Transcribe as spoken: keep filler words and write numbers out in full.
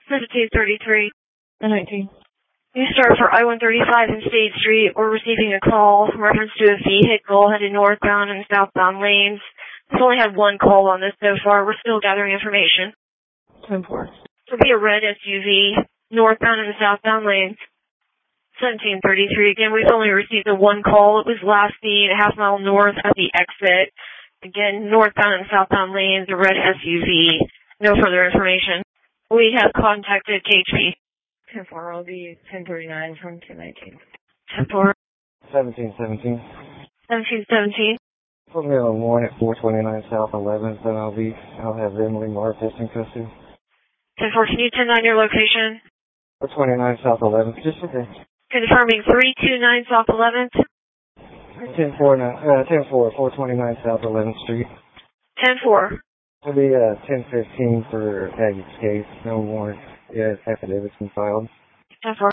Latitude thirty-three. nineteen. You start for I one thirty-five and State Street. We're receiving a call in reference to a vehicle headed northbound and southbound lanes. We've only had one call on this so far. We're still gathering information. ten four. It'll be a red S U V, northbound and southbound lanes. seventeen thirty-three. Again, we've only received a one call. It was last seen a half mile north at the exit. Again, northbound and southbound lanes, a red S U V. No further information. We have contacted K H P. ten four, I'll be ten thirty-nine from two nineteen. ten four. seventeen seventeen. seventeen seventeen. Put me on one at four twenty-nine South eleventh, then I'll be, I'll have Emily Marcus in custody. ten four, can you turn on your location? four twenty-nine South eleventh, just okay. Confirming three two nine South eleventh. ten four, uh, ten four, four twenty-nine South eleventh Street. ten four. It'll be, uh, ten fifteen for Aggie's case. No warrant. Yeah, affidavit's been filed. ten four.